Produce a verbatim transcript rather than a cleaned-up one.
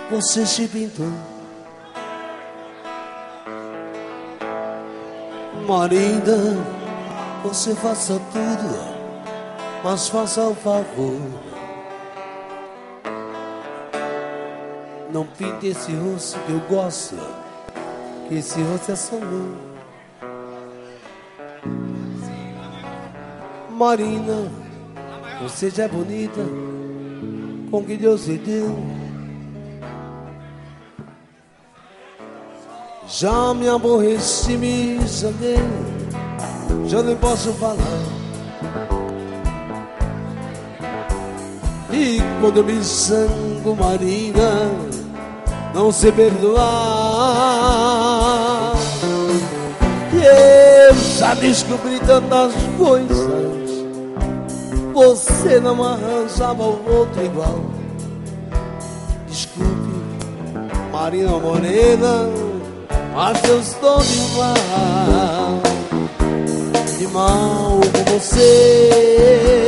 você se pintou. Marina, você faça tudo, mas faça um favor. Não pinte esse rosto que eu gosto, que esse rosto é só meu. Marina, você já é bonita, com que Deus lhe deu. Já me aborreci, me zanguei, já nem posso falar. E quando eu me zango, Marina, não sei perdoar. E eu já descobri tantas coisas, você não arranjava o outro igual. Desculpe, Marina Morena, mas eu estou de mal, de mal com você.